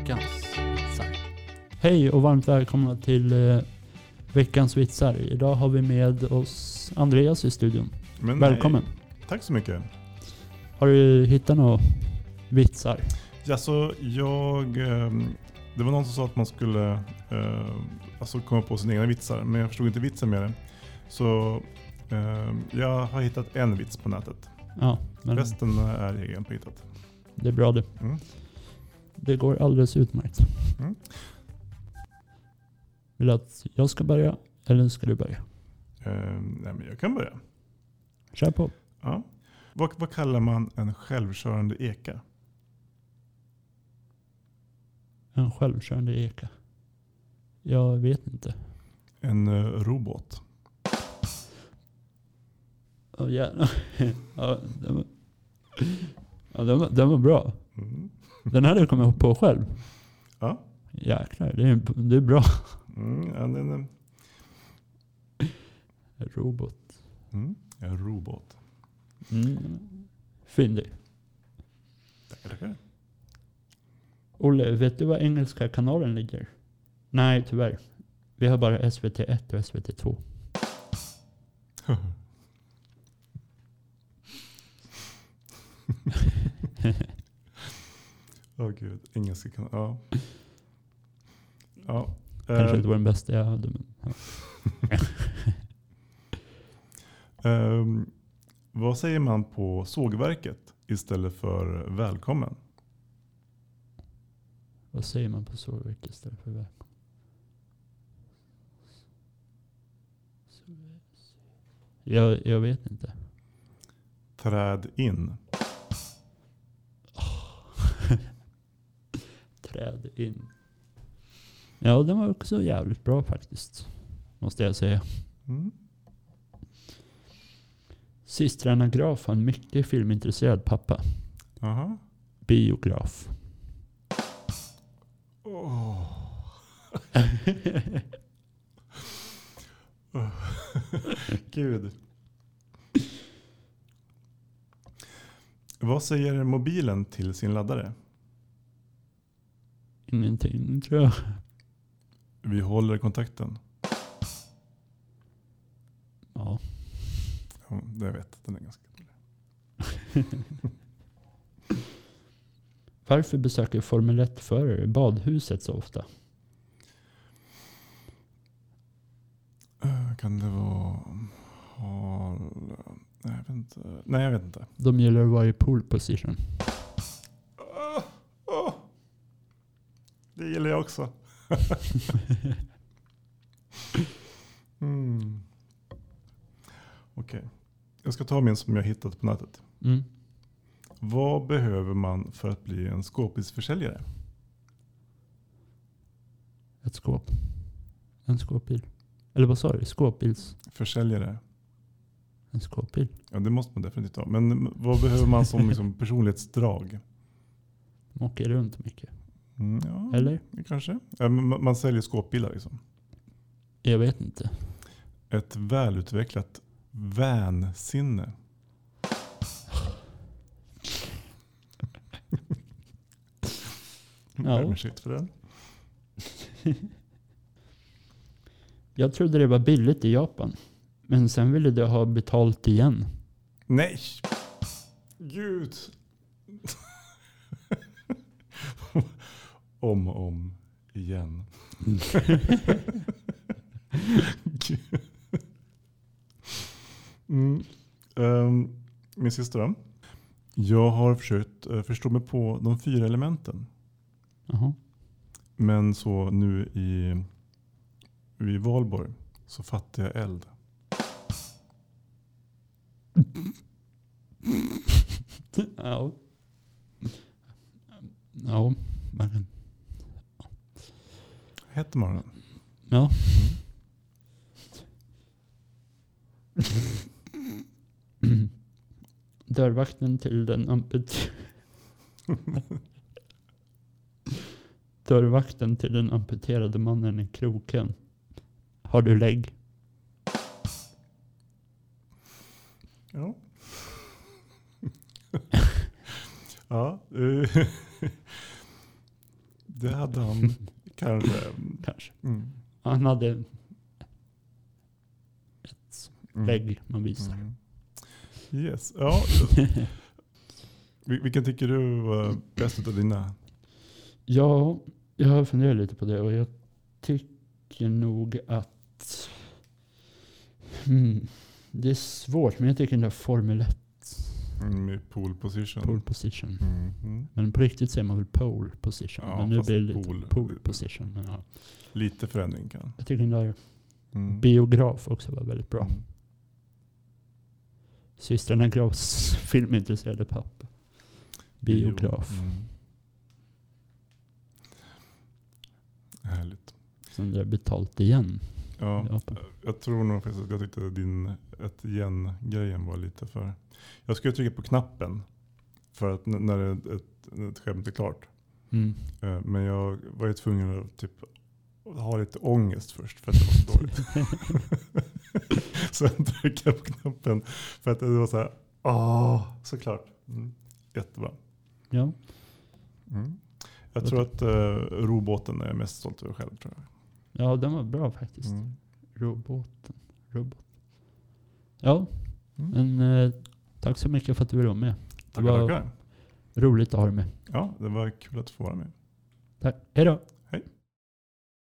veckans vitsar. Hej och varmt välkomna till veckans vitsar. Idag har vi med oss Andreas i studion. Men välkommen. Nej. Tack så mycket. Har du hittat några vitsar? Ja, så det var någon som sa att man skulle komma på sina egna vitsar. Men jag förstod inte vitsen med det. Så jag har hittat en vits på nätet. Ja, men resten är egen på hittat. det är bra det. Mm. Det går alldeles utmärkt. Mm. Vill du att jag ska börja eller ska du börja? Nej, men jag kan börja. Kör på. Ja. Vad kallar man en självkörande eka? En självkörande eka. Jag vet inte. En robot. Oh, gärna. Ja, den var bra. Mm. Den hade jag kommit på själv. Ja. Jäklar, det är bra. En Robot. en robot. Fyndig. Tackar. Olle, vet du vad engelska kanalen ligger? Nej, tyvärr. Vi har bara SVT1 och SVT2. Gud, engelska kan. Ja. Ja. Kanske inte var den bästa jag hade. Men, ja. Vad säger man på sågverket istället för välkommen? Vad säger man på sågverket istället för välkommen? Jag vet inte. Träd in. Träd in. Ja, den var också jävligt bra faktiskt. Måste jag säga. Systrarna Graf har en mycket filmintresserad pappa. Aha. Biograf. Gud. Vad säger mobilen till sin laddare? Ingenting, tror jag. Vi håller kontakten. Ja. Ja, jag vet, den är ganska dålig. Varför besöker Formel 1-förare badhuset så ofta? Kan det vara... Nej, jag vet inte. De gillar att vara i pole position. Det gillar jag också. Okej. Jag ska ta min som jag hittat på nätet. Vad behöver man för att bli en skåpbilsförsäljare? Ett skåp. En skåpbil. Eller vad sa du? Skåpbils. Försäljare. En skåpbil. Ja, det måste man definitivt ha. Men vad behöver man som liksom personlighetsdrag? De åker runt mycket. Ja, eller? Kanske. Ja, man säljer skåpbilar liksom. Jag vet inte. Ett välutvecklat vänsinne. Ja. Shit för den. Jag trodde det var billigt i Japan. Men sen ville de ha betalt igen. Nej! Gud! om igen. Min sista då. Jag har försökt förstå mig på de 4 elementen. Jaha. Men så nu vid Valborg så fattar jag eld. Ja. Ja. Men... Heter man den? Ja. Dörrvakten till den Dörrvakten till den amputerade mannen i kroken. Har du lägg? Ja. Ja. Det hade han kanske. Kanske. Mm. Han hade ett vägg man visar. Mm. Yes. Ja. Vilken tycker du var bäst utav dina? Ja, jag har funderat lite på det och jag tycker nog att det är svårt, men jag tycker den där Formel 1 Med pole position. pole position. Mm. Men på riktigt säger man väl pole position. Ja, men nu fast blir det lite pole. pole position. Men ja. Lite förändring kan. Jag tycker den där biograf också var väldigt bra. Mm. Systrarna Grafs filmintresserade pappa. Biograf. Mm. Härligt. Som det är betalt igen. Ja, jag tror nog faktiskt att jag tyckte ett igen-grejen var lite för... Jag skulle trycka på knappen för att när ett skämt är klart. Mm. Men jag var ju tvungen att typ ha lite ångest först för att det var så dåligt. Så jag tryckte på knappen för att det var så här, såklart. Jättebra. Ja. Jag tror att roboten är jag mest stolt över själv, tror jag. Ja, den var bra faktiskt. Robot. Ja, men tack så mycket för att du ville vara med. Det var Tackar. roligt att ha dig med. Ja, det var kul att få vara med. Tack. Hej då.